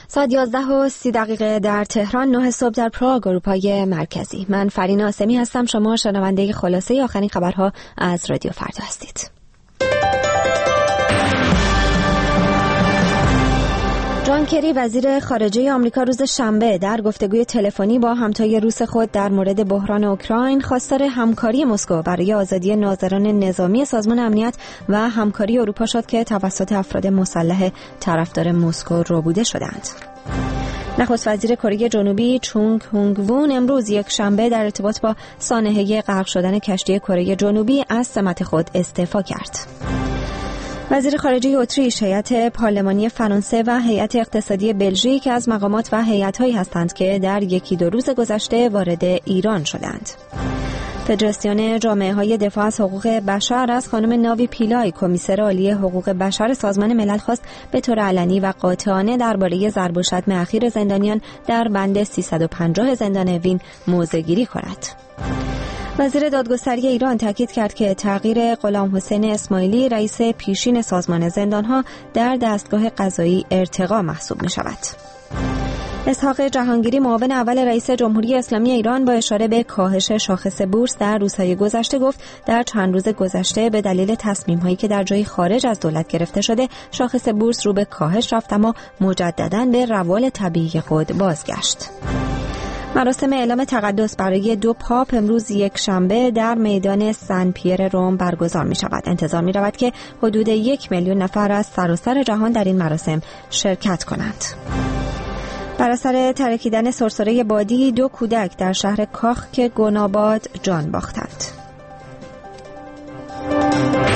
ساعت 11:30 در تهران، 9 صبح در پراگ، اروپای مرکزی. من فرین آسمی هستم. شما شنونده خلاصه آخرین خبرها از رادیو فردا هستید. جان کری وزیر خارجه آمریکا روز شنبه در گفتگوی تلفنی با همتای روس خود در مورد بحران اوکراین خواستار همکاری مسکو برای آزادی ناظران نظامی سازمان امنیت و همکاری اروپا شد که توسط افراد مسلح طرفدار مسکو ربوده شدند. نخست وزیر کره جنوبی چونگ هونگ وون امروز یک شنبه در ارتباط با سانحه غرق شدن کشتی کره جنوبی از سمت خود استعفا کرد. وزیر خارجه اتریش، هیئت پارلمانی فرانسه و هیئت اقتصادی بلژیک از مقامات و هیئت‌هایی هستند که در یکی دو روز گذشته وارد ایران شدند. فدراسیون جامعه‌های دفاع از حقوق بشر از خانم ناوی پیلای، کمیسر عالی حقوق بشر سازمان ملل، خواست به طور علنی و قاطعانه درباره ضرب و شتم اخیر زندانیان در بند 350 زندان اوین موضع‌گیری کند. وزیر دادگستری ایران تاکید کرد که تغییر غلام حسین اسماعیلی، رئیس پیشین سازمان زندانها، در دستگاه قضایی ارتقا محسوب می شود. اسحاق جهانگیری، معاون اول رئیس جمهوری اسلامی ایران، با اشاره به کاهش شاخص بورس در روزهای گذشته گفت در چند روز گذشته به دلیل تصمیم‌هایی که در جای خارج از دولت گرفته شده، شاخص بورس رو به کاهش رفت اما مجدداً به روال طبیعی خود بازگشت. مراسم اعلام تقدس برای 2 پاپ امروز یک شنبه در میدان سن پیر روم برگزار می شود. انتظار می رود که حدود 1 میلیون نفر از سراسر جهان در این مراسم شرکت کنند. بر اثر ترکیدن سرسره بادی 2 کودک در شهر کاخ که گناباد جان باختند.